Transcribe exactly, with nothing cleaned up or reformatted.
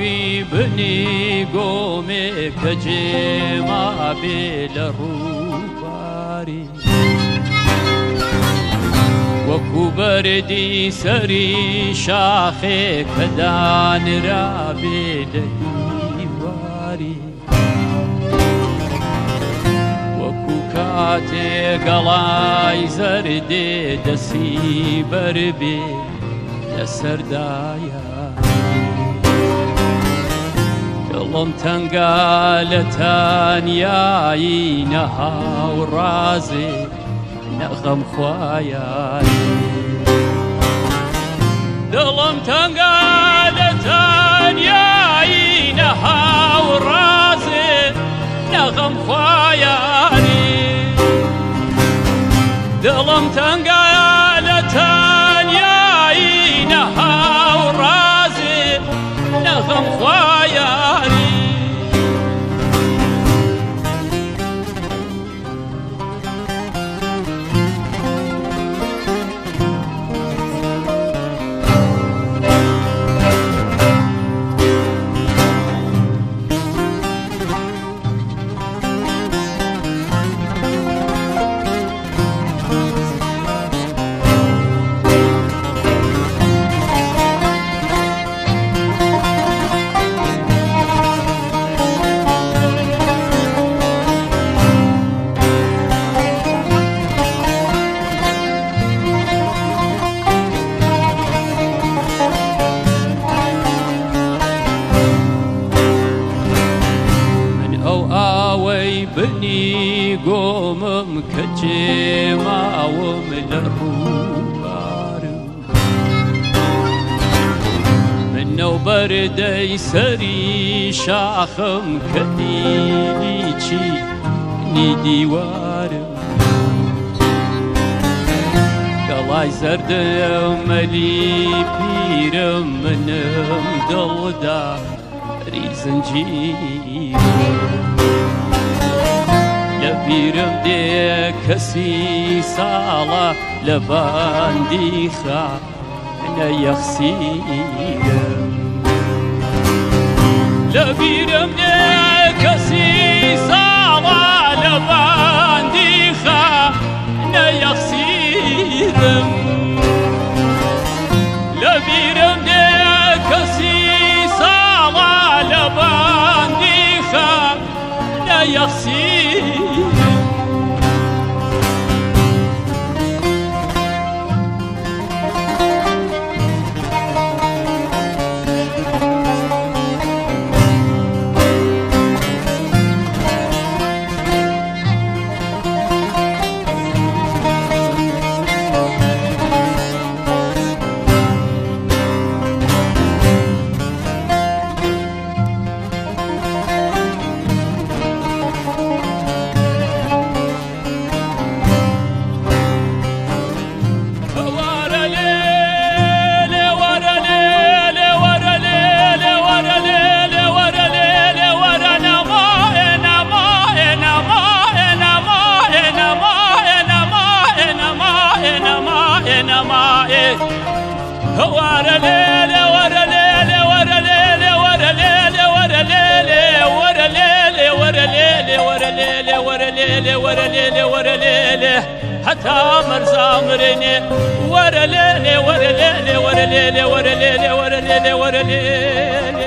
ئاوی بنی گۆمێ کە جێما بێ لە ڕووباری وەکو بەردی سەری شاخێ کە دانرا بێ لە هیواری وەکو کاتێ گەڵای زەردێ دەسی بەربێ لە سەردایە دڵم تەنگا لە تانیایی نەهاو ڕازێ نەغەم خوایانی دڵم تەنگا لە تانیایی نەهاو ڕازێ نەغەم خوایانی دڵم تەنگا لە تانیایی نەهاو ڕازێ نەغەم خوایانی بنی گۆمم کە جێماوم لە ڕووبارم منەو بەردەی سەری شاخم کە دیچی نی دیوارم گەڵای زەردم مەلی پیرم منم دڵدا ری زنجیرم لەبیرم دێ کەسی ساڵە لە باندی خانە یەخسیرم لەبیرم دێ کەسی ساڵە لە باندی خانە یەخسیرم لەبیرم دێ کەسی ساڵە لە باندی خانە یەخسیرم هەتا مەرزامرێنێ وەرە لێلێ وەرە لێلێ وەرە لێلێ وەرە لێلێ وەرە لێلێ وەرە لێلێ